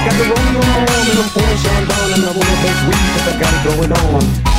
Got the rolling on, and I'm pouring Sean down, and I wanna make weed 'cause I got it going on.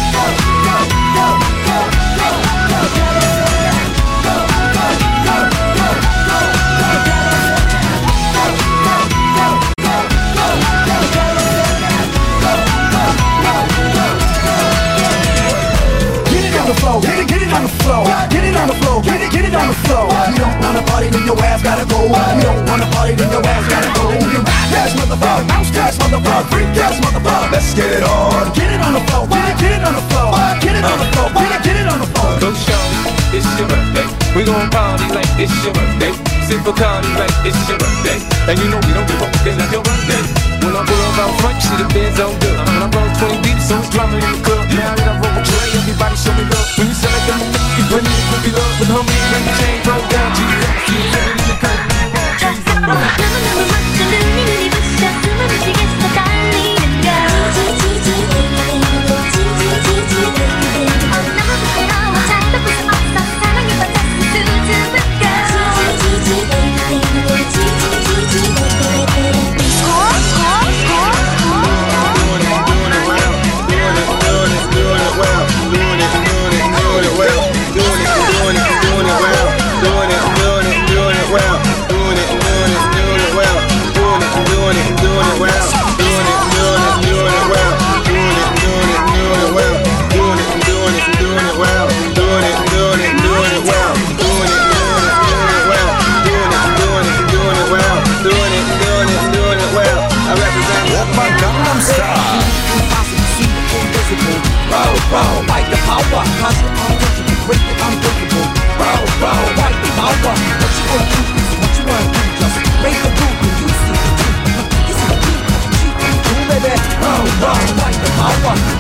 Get it on the floor, get it on the floor, get it on the floor. You don't wanna party, then your ass gotta go. You don't wanna party, then your ass gotta go. You ass motherfucker, bounce ass motherfucker, freak ass motherfucker. Let's get it on. Get it on the floor, get it on the floor, get it on the floor, get it on the floor. Go show, it's your birthday. We gon' party like it's your birthday. Sip a party like it's your birthday. And you know we don't give up, it's not your birthday. When I pull up out front, you see the Benz on good. When I roll 20 deep, so it's drama in the club. Now that I roll with Dre, everybody show me love. When you sell like them, you bring me the cookie love. With homies, bring the chain, roll down, Jesus. You feel it in the club, Jesus. 너무너무 멋져 눈이 부셔 숨을 미치겠어 떨리는 걸 너무 부끄러워 잘 덮을 수 없어 사랑에 빠졌어 수줍은 걸 Roll, fight the power, cause you're untouchable, break it unbreakable. Roll, fight the power. What you gonna do is what you wanna do, just break the rule and you see the truth. You see the truth, baby. Roll, fight the power.